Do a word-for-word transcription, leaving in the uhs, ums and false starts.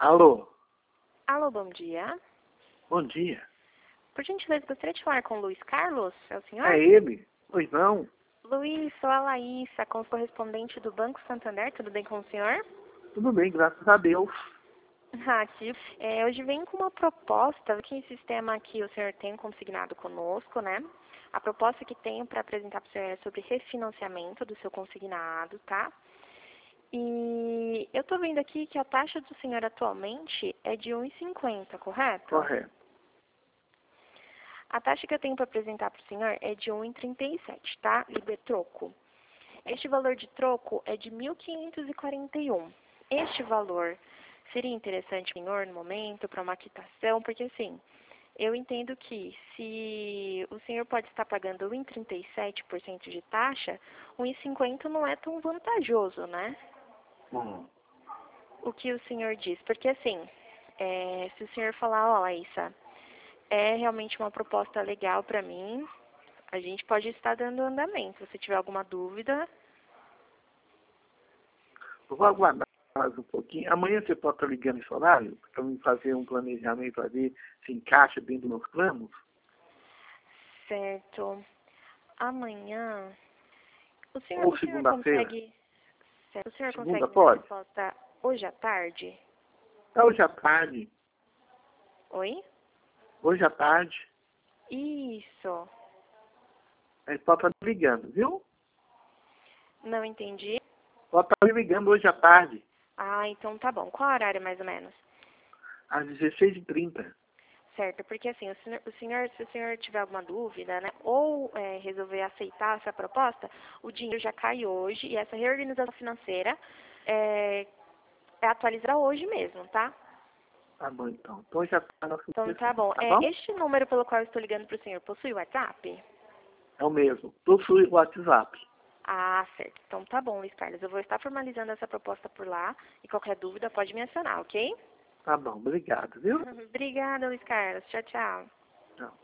Alô, Alô, bom dia. bom dia. Por gentileza, gostaria de falar com o Luiz Carlos, é o senhor? É ele? Pois não? Luiz, sou a Laísa, com correspondente do Banco Santander, tudo bem com o senhor? Tudo bem, graças a Deus. Ah, aqui, é, hoje vem com uma proposta, que sistema que o senhor tem consignado conosco, né? A proposta que tenho para apresentar para o senhor é sobre refinanciamento do seu consignado, tá? E eu estou vendo aqui que a taxa do senhor atualmente é de um vírgula cinquenta, correto? Correto. A taxa que eu tenho para apresentar para o senhor é de um vírgula trinta e sete, tá? Libertroco. Este valor de troco é de mil quinhentos e quarenta e um. Este valor seria interessante, senhor, no momento, para uma quitação, porque assim, eu entendo que se o senhor pode estar pagando um vírgula trinta e sete por cento de taxa, um vírgula cinquenta não é tão vantajoso, né? Hum. O que o senhor diz? Porque assim, é, se o senhor falar, ó, Laísa, é realmente uma proposta legal para mim, a gente pode estar dando andamento. Se tiver alguma dúvida... Eu vou aguardar mais um pouquinho. Amanhã você pode estar ligando esse horário para mim fazer um planejamento para ver se encaixa dentro dos meus planos? Certo. Amanhã... O senhor, Ou o senhor segunda-feira? consegue... Certo. O senhor Segunda consegue me dar a pode? resposta hoje à tarde? É hoje à tarde. Oi? Hoje à tarde. Isso. Aí pode estar me ligando, viu? Não entendi. Pode estar me ligando hoje à tarde, Ah, então tá bom. Qual horário mais ou menos? às dezesseis e trinta. Certo, porque assim, o senhor, o senhor, se o senhor tiver alguma dúvida, né, ou é, resolver aceitar essa proposta, o dinheiro já cai hoje e essa reorganização financeira é, é atualizar hoje mesmo, tá? Tá bom, então. Então já está nosso Então tá telefone, bom. tá É, bom? este número pelo qual eu estou ligando para o senhor possui WhatsApp? É o mesmo. Possui o WhatsApp. Ah, certo. Então tá bom, Luiz Carlos. Eu vou estar formalizando essa proposta por lá e qualquer dúvida pode me acionar, ok? Tá bom, obrigado, viu? Obrigada, Luiz Carlos. Tchau, tchau. Tchau.